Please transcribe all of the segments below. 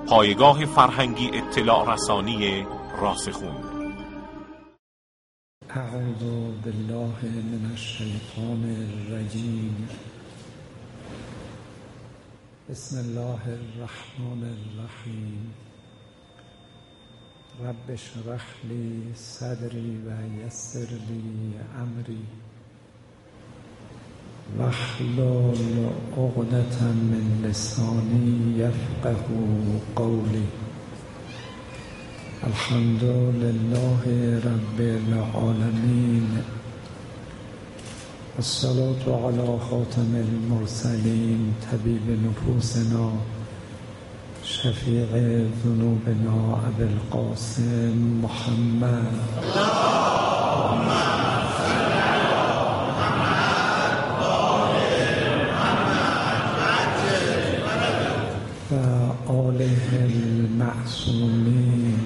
پایگاه فرهنگی اطلاع رسانی راسخون. اعوذ بالله من الشیطان الرجیم. بسم الله الرحمن الرحیم. رب اشرح لی صدری و یسر لی امری واحلل عقدة من لسانی یفقهوا قولی. الحمد لله رب العالمین، الصلاة علی خاتم المرسلین، طبیب نفوسنا، شفیع ذنوبنا، ابی القاسم محمد اللهم صل علی محمد و آله المعصومین،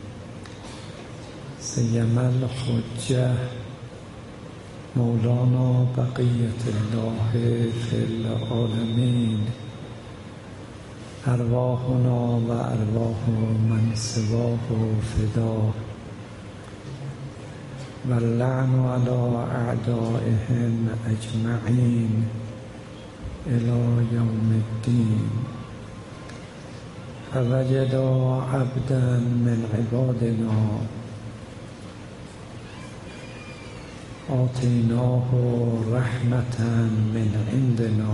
سیما الحجة مولانا بقیة الله فی العالمین. ارواحنا و ارواح من سواه فدا و اللعن علی اعدائهم اجمعین الی یوم الدین. فوجدا عبدا من عبادنا آتیناه رحمة من عندنا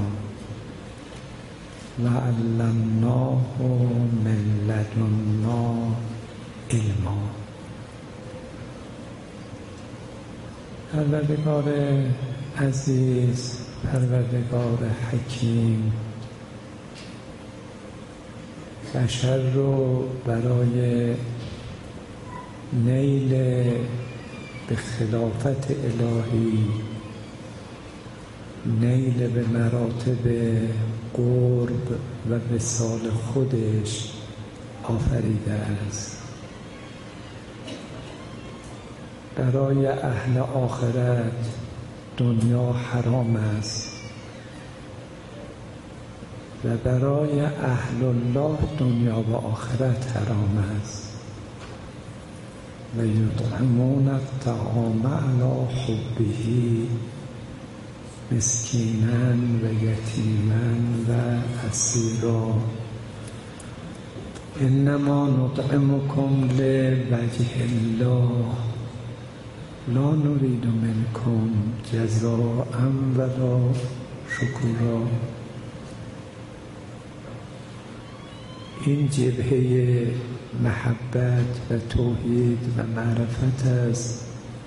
و علمناه من لدنا علما. پروردگار عزیز، پروردگار حکیم، بشر رو برای نیل به خلافت الهی، نیل به مراتب قرب و وصال خودش آفریده است. برای اهل آخرت دنیا حرام است و برای اهل الله دنیا و آخرت حرام است. و یطعمون الطعام علی حبه مسکینا و یتیما و اسیرا. انما نطعمکم لوجه الله لا نرید منکم جزاء ولا شکورا. این جبهه محبت و توحید و معرفت است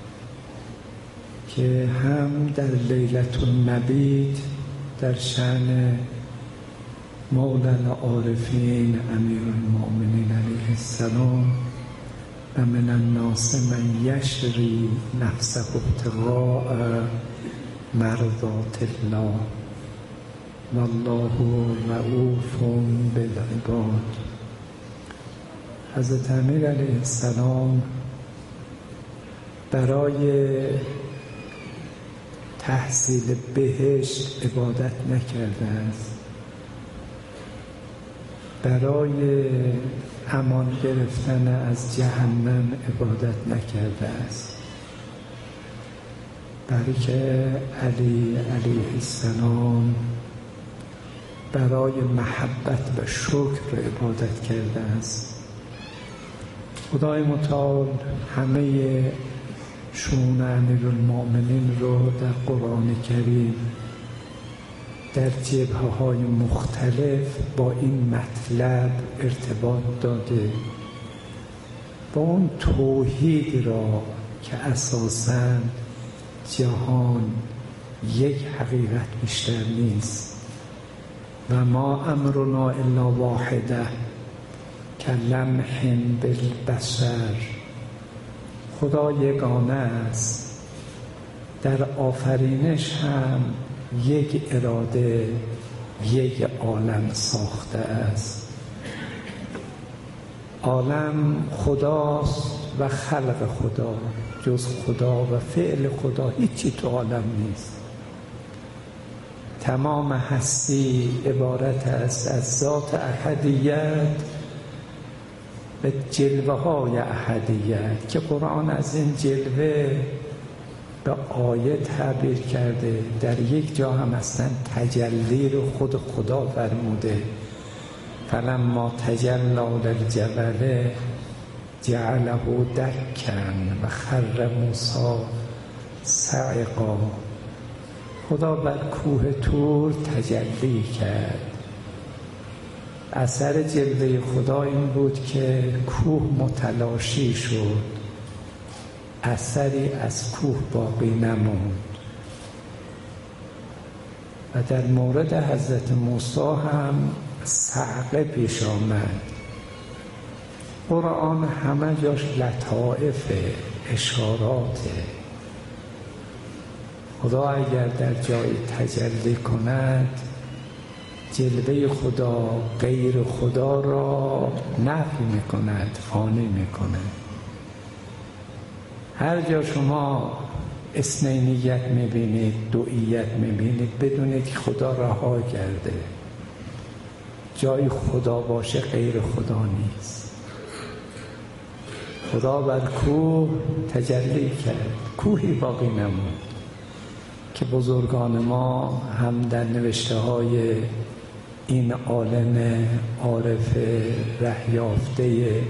که هم در لیلة المبیت در شأن مولا العارفین امیر المؤمنین علیه السلام و من الناس من یشری نفسه ابتغاء مرضات الله والله رؤوف بالعباد. حضرت امیر علیه السلام برای تحصیل بهشت عبادت نکرده است، برای امان گرفتن از جهنم عبادت نکرده است، بلکه علی علیه السلام برای محبت و شکر عبادت کرده است. خدای متعال همه شؤون امیرالمؤمنین رو در قرآن کریم در جبهه‌های مختلف با این مطلب ارتباط داده، با اون توحید را که اساساً جهان یک حقیقت بیشتر نیست و ما امرنا الا واحده کلمح بالبشر. خدا یگانه است، در آفرینش هم یک اراده، یک عالم ساخته است. عالم خداست و خلق خدا، جز خدا و فعل خدا هیچی تو عالم نیست. تمام هستی عبارت است از ذات احدیت به جلوه های احدیت که قرآن از این جلوه به آیه تعبیر کرده. در یک جا هم اصلا تجلی رو خود خدا فرموده، فلما تجلی للجبل جعله دکا و خر موسی صعقا. خدا بر کوه طور تجلی کرد. اثر جلوه خدا این بود که کوه متلاشی شد، اثری از کوه باقی نموند. و در مورد حضرت موسی هم صعقه پیش آمد. قرآن همه جاش لطائف، اشاراته. خدا اگر در جایی تجلی کند، جلوه خدا غیر خدا را نفی میکند، فانی میکند. هر جا شما اثنینیت میبینید، دوئیت میبینید، بدونید که خدا رها کرده. جای خدا باشه غیر خدا نیست. خدا بر کوه تجلی کرد، کوهی باقی نموند که بزرگان ما هم در نوشته های این عالم عارف رهیافته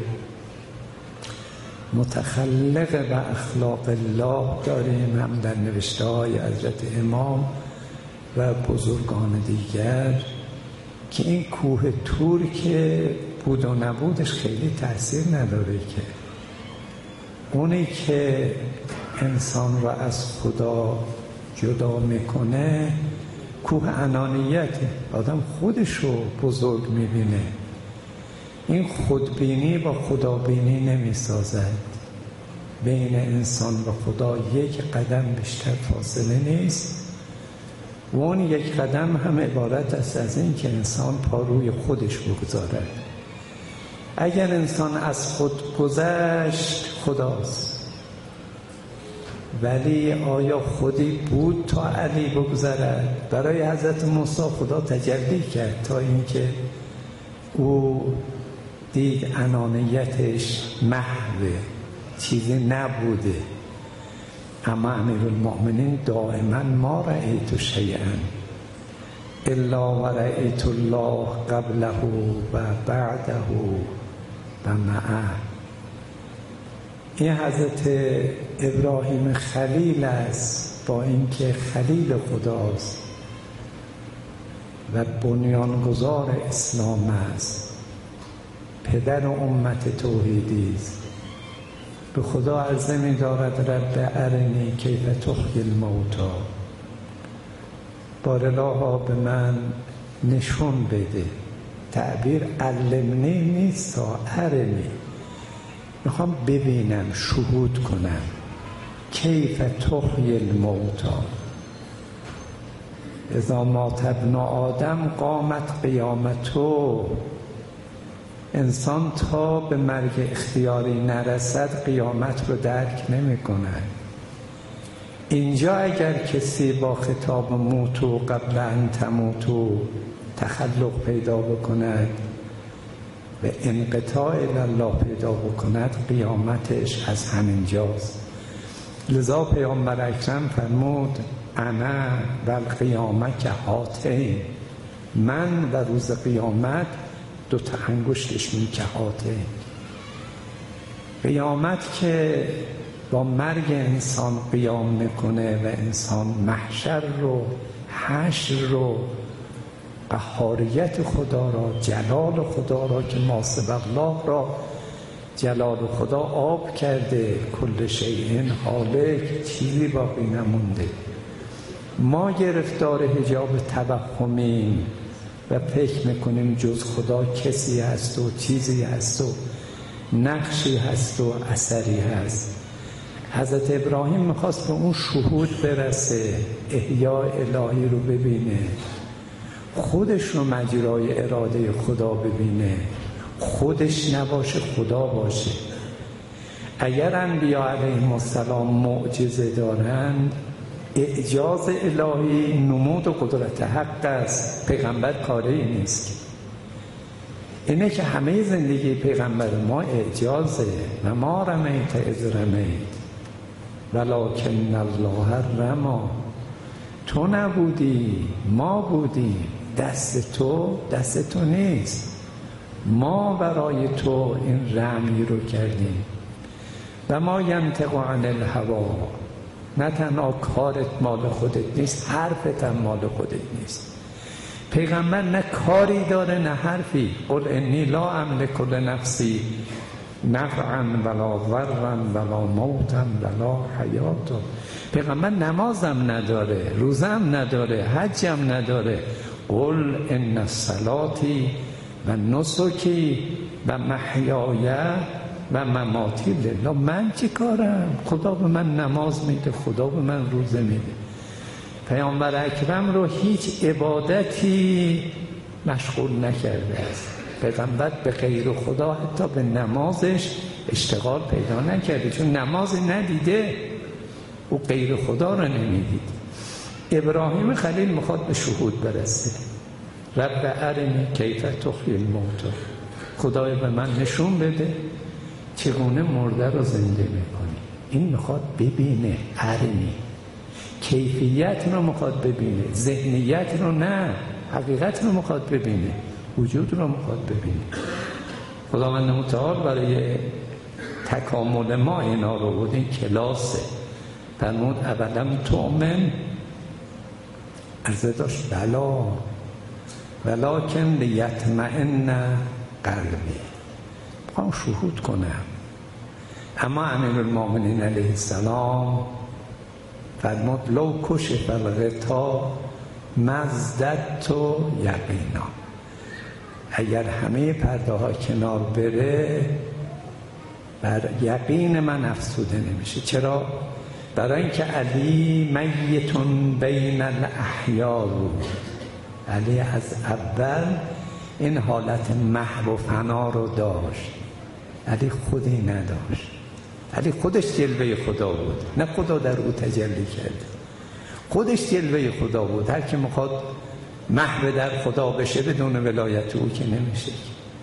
متخلق به اخلاق الله داریم، هم در نوشته های حضرت امام و بزرگان دیگر، که این کوه طور که بود و نبودش خیلی تأثیر نداره، که اونی که انسان را از خدا جدا میکنه کوه انانیته. آدم خودش رو بزرگ میبینه. این خودبینی با خدابینی نمیسازد. بین انسان و خدا یک قدم بیشتر فاصله نیست و اون یک قدم هم عبارت است از این که انسان پا روی خودش بگذارد. اگر انسان از خود گذشت خداست، ولی آیا خودی بود تا علی بگذرد؟ برای حضرت موسی خدا تجلی کرد تا اینکه او دید انانیتش محوه، چیزی نبوده. اما امیرالمؤمنین دائما ما رأیت شیئا الا و رأیت الله قبله و بعده و معه. این حضرت ابراهیم خلیل است، با اینکه خلیل خداست و بنیانگذار اسلام است، پدر امت توحیدی است. به خدا عرضه می دارد رب ارنی کیف تحیی الموتی، بارالها به من نشون بده. تعبیر علمنی نیست، ارنی، میخوام ببینم، شهود کنم. کیف تحیی الموتی اذا مات ابن آدم قامت قیامتو. انسان تا به مرگ اختیاری نرسد قیامت رو درک نمی کند. اینجا اگر کسی با خطاب موتو قبل ان تموتو تخلق پیدا بکند و انقطاع الله پیدا بکند، قیامتش از همین جاست. لذا پیامبر اکرم فرمود انا و القیامه که هاتین، من و روز قیامت دو تا انگشتش میکهاته. قیامت که با مرگ انسان قیام میکنه و انسان محشر رو، حشر رو، قهاریت خدا را، جلال خدا را که ماسب الله را جلال خدا آب کرده، کل شیء هالک، چیزی باقی نمونده. ما گرفتار حجاب توهمیم و فکر میکنیم جز خدا کسی هست و چیزی هست و نقشی هست و اثری هست. حضرت ابراهیم میخواست به اون شهود برسه، احیاء الهی رو ببینه، خودش رو مجرای اراده خدا ببینه، خودش نباشه خدا باشه. اگر انبیاء علیهم السلام معجزه دارند، اعجاز الهی نمود و قدرت حق است، پیغمبر کاری نیست. اینه که همه زندگی پیغمبر ما اعجازه. و ما رمیت اذ رمیت ولکن الله رما. تو نبودی، ما بودیم. دست تو نیست. ما برای تو این رمی رو کردیم. و ما ینطق عن الهوا. نه تنها کارت مال خودت نیست، حرفت هم مال خودت نیست. پیغمبر نه کاری داره نه حرفی. قل انی لا املک لنفسی نفعا ولا ضرا ولا موتا ولا حیاتا. پیغمبر نمازم نداره، روزم نداره، حجم نداره. قل ان صلاتی و نسکی و محیای و مماتی لله. من چی کارم؟ خدا به من نماز میده، خدا به من روزه میده. پیامبر اکرم رو هیچ عبادتی مشغول نکرده است. پیغمبر به غیر خدا حتی به نمازش اشتغال پیدا نکرده، چون نماز ندیده، او غیر خدا رو نمیدید. ابراهیم خلیل میخواد به شهود برسه. رب ارنی کیف تحیی الموتی. خدای به من نشون بده چگونه مرده رو زنده میکنی. این میخواد ببینه. ارنی کیفیت رو میخواد ببینه، ذهنیت رو نه، حقیقت رو میخواد ببینه، وجود رو میخواد ببینه. خداوند متعال برای تکامل ما اینا رو بود. این کلاسه. فرمود اولم تؤمن. عرضه داشت بلا ولکن لیطمئن قلبی. میخوام شهود کنم. اما امیرالمؤمنین علیه السلام فرمود لو کشف الغطا مزددت یقینا. اگر همه پرده ها کنار بره بر یقین من افسوده نمیشه. چرا؟ برای اینکه علی میتون بین الاحیا بود. علی از اول این حالت محو و فنا رو داشت. علی خودی نداشت. علی خودش جلوه خدا بود، نه خدا در او تجلی کرد. خودش جلوه خدا بود. هر که میخواد محو در خدا بشه بدون ولایت او که نمیشه.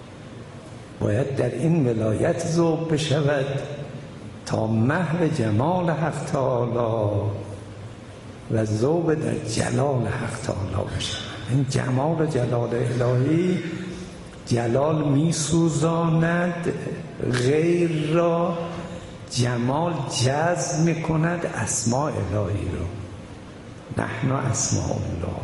باید در این ولایت ذوب بشود تا محو جمال حق تعالی و ذوب در جلال حق تعالی بشود. این جمال و جلال الهی، جلال میسوزاند غیر را، جمال جذب میکند اسماء الهی رو. نحن اسماء الله.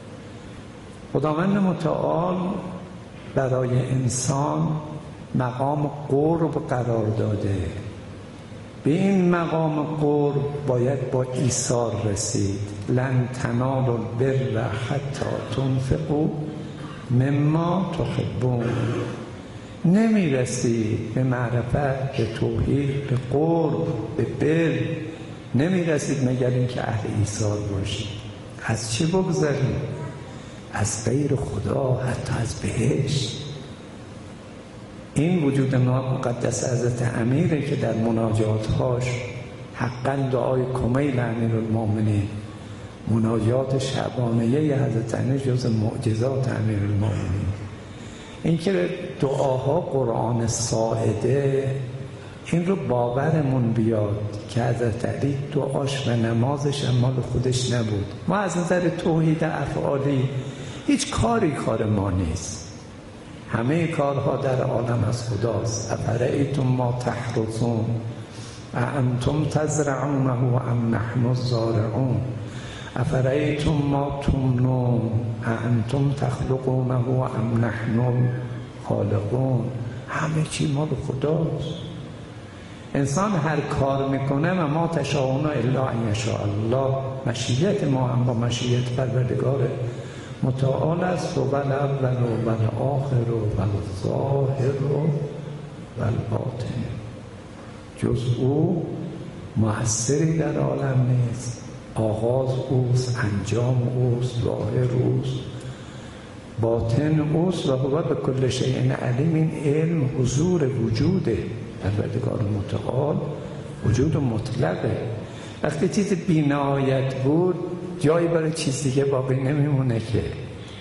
خداوند متعال برای انسان مقام قرب قرار داده. به این مقام قرب باید با ایثار رسید. لن تنالوا البر حتی تنفقوا مما تحبون. نمیرسید به معرفت، به توحید، به قرب، به بر، نمیرسید مگر اینکه اهل ایثار باشید. از چه بگذارید؟ از غیر خدا، حتی از بهشت. این وجود مقدس حضرت امیره که در مناجاتهاش حقا دعای کمیل امیرالمؤمنین، مناجات شعبانیه حضرت امیر جز معجزات امیرالمؤمنین. این که دعاها قرآن ساعده، این رو باورمون بیاد که حضرت علی دعاش و نمازش مال خودش نبود. ما از نظر توحید افعالی هیچ کاری کار ما نیست. همه کارها در عالم از خداست. افرأیتم ما تحرثون اانتم تزرعونه ام نحن الزارعون افرأیتم ما تمنون اانتم تخلقونه ام نحن خالقون. همه چی مال خداست. انسان هر کار میکنه و ما تشاءون الا ان یشاء الله. مشیت ما هم با مشیت پروردگار متعال است. و الاول و الاخر و الظاهر و الباطن. جز او مؤثری در عالم نیست. آغاز اوست، انجام اوست، ظاهر اوست، باطن اوست. و هو به کل شیء علیم. این علم حضور وجوده پروردگار متعال، وجود مطلقه. وقتی چیز بی‌نهایت بود جایی برای چیز دیگه باقی نمیمونه که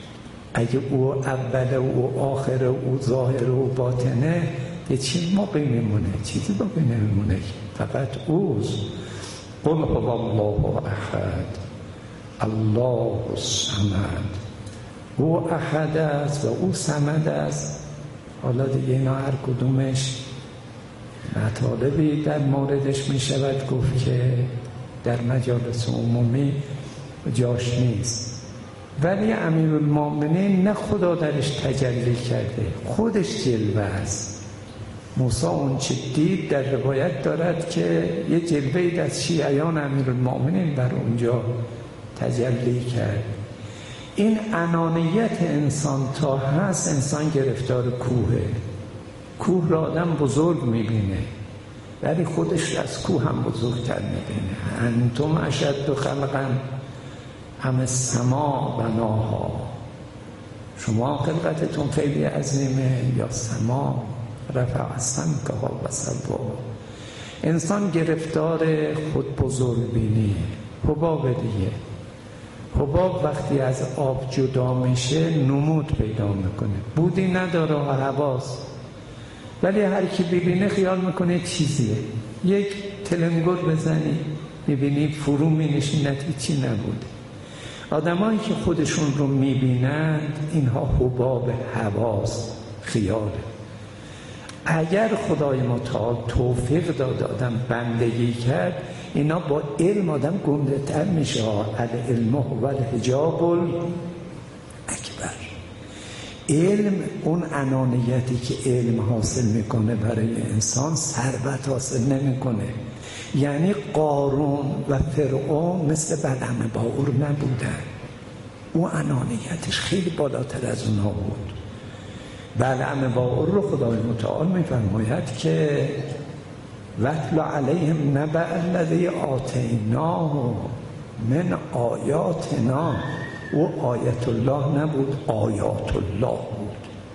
اگه او اوله، او آخره، او ظاهره، او باطنه، یه چیز باقی میمونه؟ چیزی باقی نمیمونه، فقط اوست. قل هو الله احد الله الصمد. او احد است و او صمد است. حالا دیگه اینا هر کدومش مطالبی در موردش می شود گفت که در مجالس عمومی جاش نیست. ولی امیرالمؤمنین نه خدا درش تجلی کرده، خودش جلوه است. موسی اون چه دید در روایت دارد که یه جلوه‌ای از شیعیان امیرالمؤمنین بر اونجا تجلی کرد. این انانیت انسان تا هست، انسان گرفتار کوهه. کوه را آدم بزرگ میبینه ولی خودش از کوه هم بزرگتر میبینه. انتم اشد خلقا ام السما بناها. شما خلقتتون خیلی عظیمه یا سما رفع سمکها و سواها. انسان گرفتار خود بزرگ بینی. حباب دیگه، حباب وقتی از آب جدا میشه نمود پیدا میکنه، بودی نداره و هواست، ولی هر کی ببینه خیال میکنه چیزیه. یک تلنگر بزنی میبینی فرو مینشیند، هیچی نبوده. آدمایی که خودشون رو میبینند اینها حباب هواست، خیاله. اگر خدای متعال توفیق داد آدم بندگی کرد، اینا با علم آدم گنده تر میشه. العلم هو الحجاب الاکبر. علم، اون انانیتی که علم حاصل میکنه برای انسان ثروت حاصل نمیکنه. یعنی قارون و فرعون مثل بلعم باور نبودن، او انانیتش خیلی بالاتر از اونها بود. بلعم باور رو خدای متعال میفرماید که وَاتْلُ عَلَيْهِمْ نَبَأَ الَّذِی آتَیْنَاهُ من آیاتنا. او آیت الله نبود، آیات الله بود.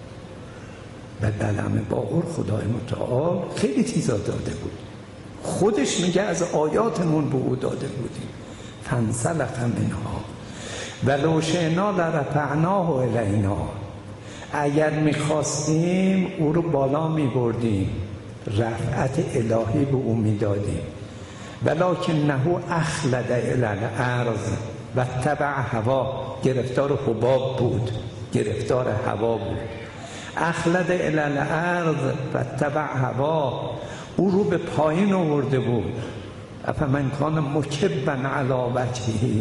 و بلعم باور خدای متعال خیلی چیزا داده بود، خودش میگه از آیاتمون به او داده بودیم. فانسلخ منها ولو شئنا لرفعناه الینا. اگر میخواستیم او رو بالا میبردیم، رفعت الهی به او میدادیم. ولکنه اخلد الی الارض واتبع هوا. گرفتار حباب بود، گرفتار هوا بود. اخلد الی الارض واتبع هوا، او رو به پایین آورده بود. افمن کان مکبا علی وجهه.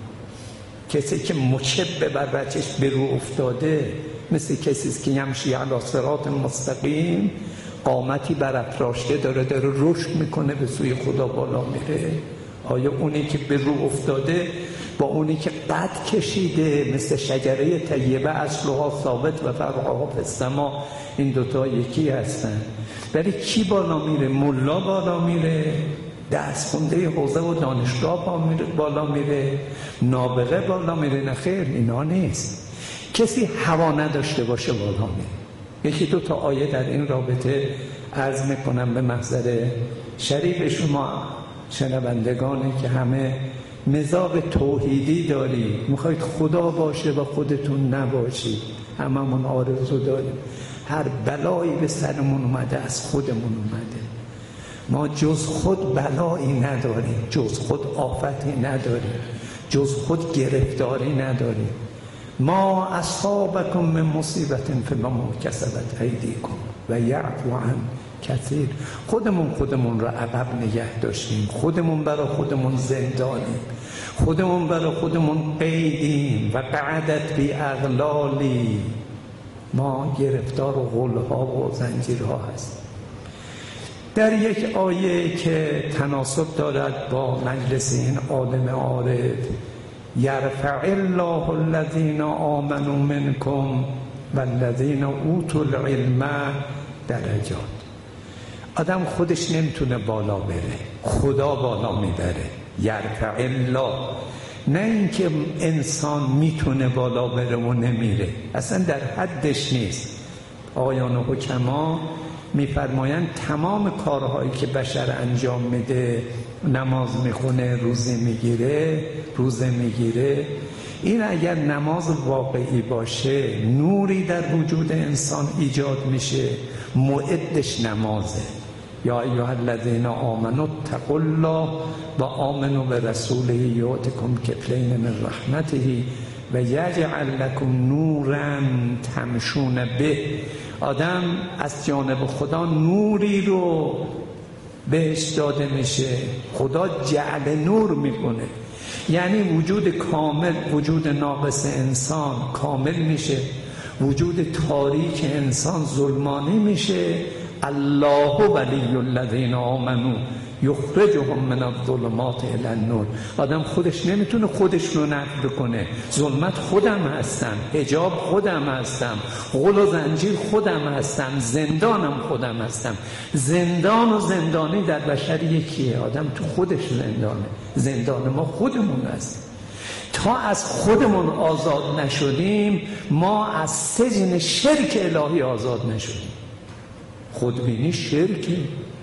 کسی که مکب بر وجهش به رو افتاده مثل کسی که یمشی علی صراط مستقیم، قامتی برافراشته داره رشد میکنه به سوی خدا بالا میره. آیا اونی که به رو افتاده با اونی که قد کشیده مثل شجره طیبه اصلها ثابت و فرعها فی السما، این دوتا یکی هستن؟ ولی کی بالا میره؟ ملا بالا میره، دست خونده حوزه و دانشگاه بالا میره، نابغه بالا میره؟ نه خیر، اینا نیست. کسی هوا نداشته باشه بالا میره. یکی دو تا آیه در این رابطه عرض میکنم به محضر شریف شما شنوندگانی که همه مزاج توحیدی دارید، میخواید خدا باشه و خودتون نباشید. هممون آرزو داریم. هر بلایی به سرمون اومده از خودمون اومده. ما جز خود بلایی نداریم، جز خود آفتی نداریم، جز خود گرفتاری نداریم. ما اصابکم من مصیبت فبما کسبت ایدیکم و یعفو عن کثیر. خودمون رو عقب نگه داشتیم، خودمون برای خودمون زندانیم، خودمون برای خودمون قیدیم. و قعدت بی اغلالی، ما گرفتار غلها و زنجیرها هستیم. در یک آیه که تناسب دارد با مجلس این عالم عارف، یرفع الله الذین آمنوا منکم والذین اوتوا العلم درجات. آدم خودش نمیتونه بالا بره، خدا بالا میبره. یرفع الله، نه اینکه انسان میتونه بالا بره و نمیره، اصلا در حدش نیست. آقایان حکما میفرمایند تمام کارهایی که بشر انجام میده، نماز میخونه، روزه میگیره، این اگر نماز واقعی باشه نوری در وجود انسان ایجاد میشه، معدش نمازه. یا ایها الذین آمنوا اتقوا الله و آمنوا برسوله یؤتکم کفلین من رحمته و یجعل لکم نورا تمشون به. آدم از جانب خدا نوری رو بهش داده میشه، خدا جعل نور میکنه، یعنی وجود کامل، وجود ناقص انسان کامل میشه، وجود تاریک انسان ظلمانی میشه. الله ولی الذین آمنوا یخرجهم من الظلمات الی النور. آدم خودش نمیتونه خودش رو نفی کنه. ظلمت خودم هستم، حجاب خودم هستم، غل و زنجیر خودم هستم، زندانم خودم هستم. زندان و زندانی در بشر یکیه. آدم تو خودش زندانه، زندان ما خودمون هست. تا از خودمون آزاد نشدیم ما از سجن شرک الهی آزاد نشدیم. خودبینی شرکی.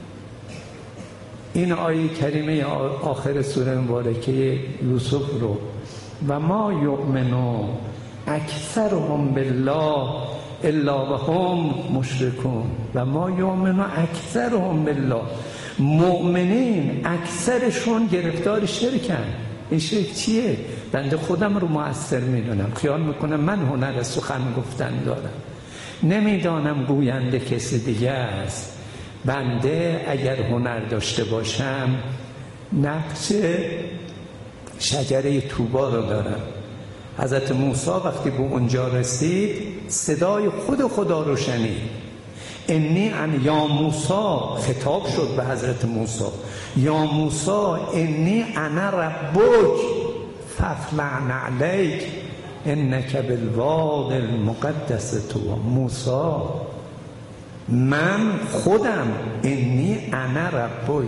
این آیه کریمه آخر سوره مبارکه یوسف رو و ما یؤمنو اکثرهم بالله الا و هم مشرکون و ما یؤمنو اکثرهم بالله. مؤمنین اکثرشون گرفتار شرکن. این شرک چیه؟ بنده خودم رو مؤثر میدونم، خیال میکنم من هنر سخن گفتن دارم، نمیدانم گوینده کسی دیگه است. بنده اگر هنر داشته باشم نقش شجره طوبا رو دارم. حضرت موسی وقتی به اونجا رسید صدای خود خدا رو شنید. یا موسی، خطاب شد به حضرت موسی، یا موسی انی انا ربک فاخلع نعلیک انک بالوادی المقدس طوی. موسی من خودم، انی انا ربک.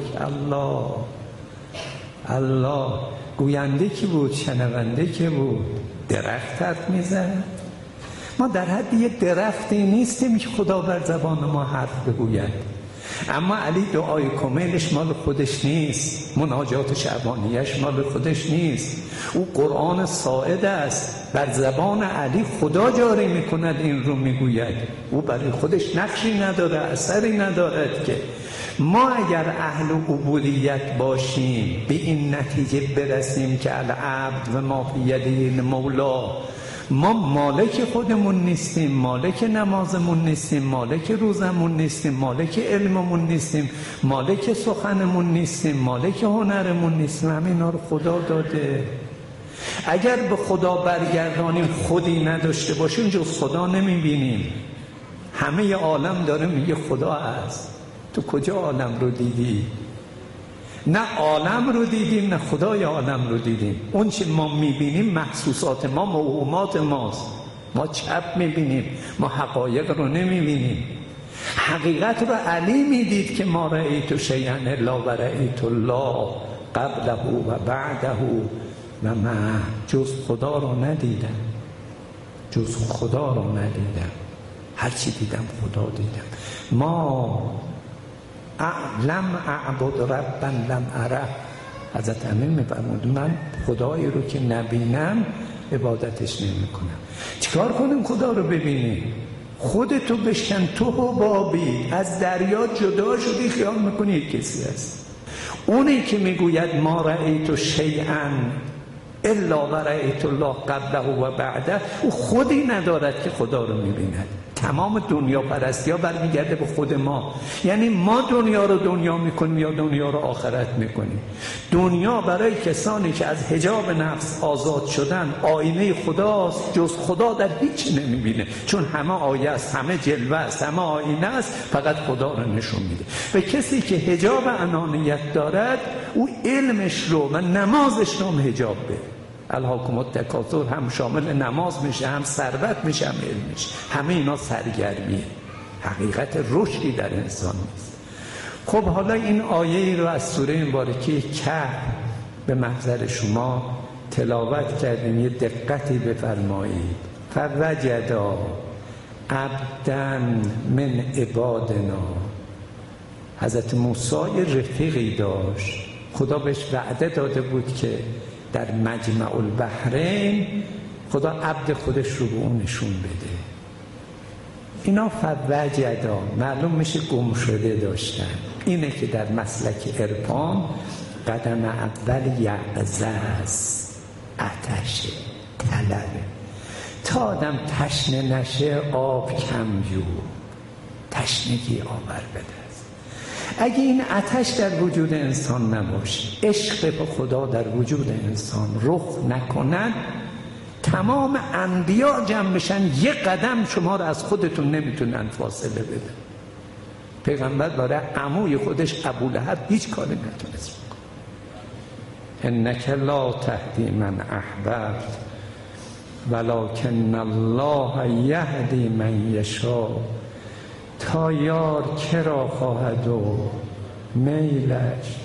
الله گوینده کی بود؟ شنونده کی بود؟ درخت حرف میزد؟ ما در حد یک درختی نیستیم که خدا بر زبان ما حرف بگوید. اما علی دعای کمیلش مال خودش نیست، مناجات شعبانیش مال خودش نیست، او قرآن ساعد است، بر زبان علی خدا جاری میکند، این رو میگوید. او برای خودش نقشی نداره، اثری ندارد. که ما اگر اهل عبودیت باشیم به این نتیجه برسیم که العبد و ما فی یده مولا، ما مالک خودمون نیستیم، مالک نمازمون نیستیم، مالک روزمون نیستیم، مالک علممون نیستیم، مالک سخنمون نیستیم، مالک هنرمون نیستیم. همینا رو خدا داده. اگر به خدا برگردانیم خودی نداشته باشیم جز خدا نمیبینیم. همه عالم داره میگه خدا هست. تو کجا عالم رو دیدی؟ نه عالم رو دیدیم نه خدای عالم رو دیدیم. اون چه ما میبینیم محسوسات ما، موهومات ماست. ما چپ میبینیم، ما حقایق رو نمیبینیم. حقیقت رو علی میدید که ما رأیت شیئا الا و رأیت الله قبله و بعده و من جز خدا رو ندیدم، جز خدا رو ندیدم. هرچی دیدم خدا دیدم. ما لم اعبد ربا لم اره. حضرت امین میفرمود من خدایی رو که نبینم عبادتش نمی کنم. چیکار کنیم خدا رو ببینیم؟ خودتو بشکن، تو حبابی از دریا جدا شدی، خیال میکنی کسی هست. اونی که میگوید ما رأیت شیئا الا و رأیت الله قبله و بعده، او خودی ندارد که خدا رو میبیند. تمام دنیا پرستی ها برمیگرده به خود ما. یعنی ما دنیا رو دنیا میکنیم یا دنیا رو آخرت میکنیم. دنیا برای کسانی که از حجاب نفس آزاد شدن آینه خداست، جز خدا در هیچ نمیبینه. چون همه آیه است، همه جلوه است، همه آینه است، فقط خدا رو نشون میده. و کسی که حجاب انانیت دارد او علمش رو و نمازش رو هم حجاب به. الهاکم التکاثر هم شامل نماز میشه، هم ثروت میشه، هم علم میشه. همه اینا سرگرمیه، حقیقت رشدی در انسان نیست. خب حالا این آیه رو از سوره مبارکه کهف به محضر شما تلاوت کردیم. یه دقتی بفرمایید. فوجدا عبدا من عبادنا. حضرت موسی رفیقی داشت، خدا بهش وعده داده بود که در مجمع البحرین خدا عبد خودش رو به اون نشون بده. اینا فوجدا معلوم میشه گم شده داشتن. اینه که در مسلک عرفان قدم اول یعزه است، عطشه، طلبه. تا آدم تشنه نشه آب کم جو، تشنگی آور بده است. اگه این آتش در وجود انسان نباشه، عشق به خدا در وجود انسان رخ نکند، تمام انبیا جمع بشن یک قدم شما رو از خودتون نمیتونن فاصله بدن. پیغمبر برای عموی خودش ابولهب هیچ کاری نتونست بکنه. انک لا تهدی من احببت ولکن الله یهدی من یشاء. تا یار کرا خواهد و میلش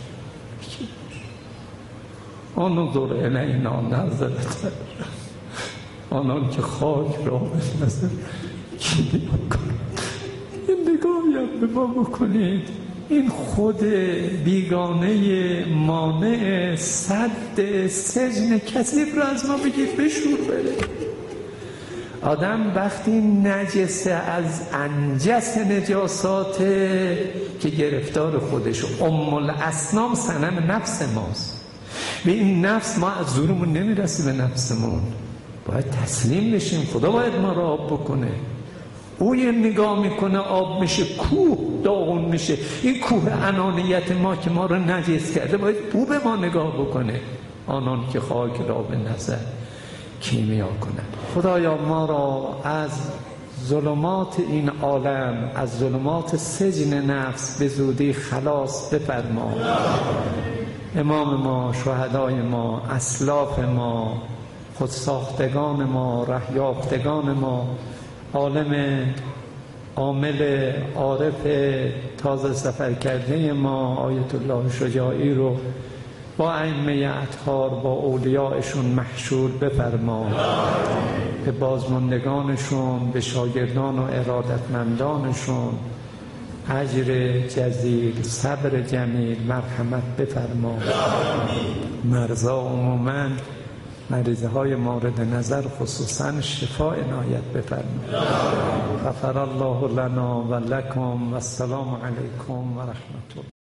انظر الینا نظرة آنان که خاک را مثل کلی کنید. این نگاهی به ما بکنید. این خود بیگانه مانع سد سجن کثیف را از ما بگید بشور بره. آدم وقتی نجسه از انجس نجاسات که گرفتار خودش، الاسنام صنم نفس ماست. به این نفس ما از زورمون نمیرسیم، به نفسمون باید تسلیم بشیم. خدا باید ما را آب بکنه. او یه نگاه میکنه آب میشه، کوه داغون میشه. این کوه انانیت ما که ما رو نجس کرده، باید او به ما نگاه بکنه. آنان که خاک را به نظر کیمیا کنند. خدایا ما را از ظلمات این عالم، از ظلمات سجن نفس به زودی خلاص بفرما. امام ما، شهدای ما، اسلاف ما، خودساختگان ما، رهیافتگان ما، عالم عامل عارف تازه سفر کرده ما آیت الله شجاعی رو با ائمه اطهار، با اولیاءشون محشور بفرما. به بازماندگانشون، به شاگردان و ارادتمندانشون اجر جزیل، صبر جمیل، مرحمت بفرما. مرضا عموماً، مریضه های مورد نظر خصوصاً شفا عنایت بفرما. غفر الله لنا و لکم و السلام علیکم و رحمت الله.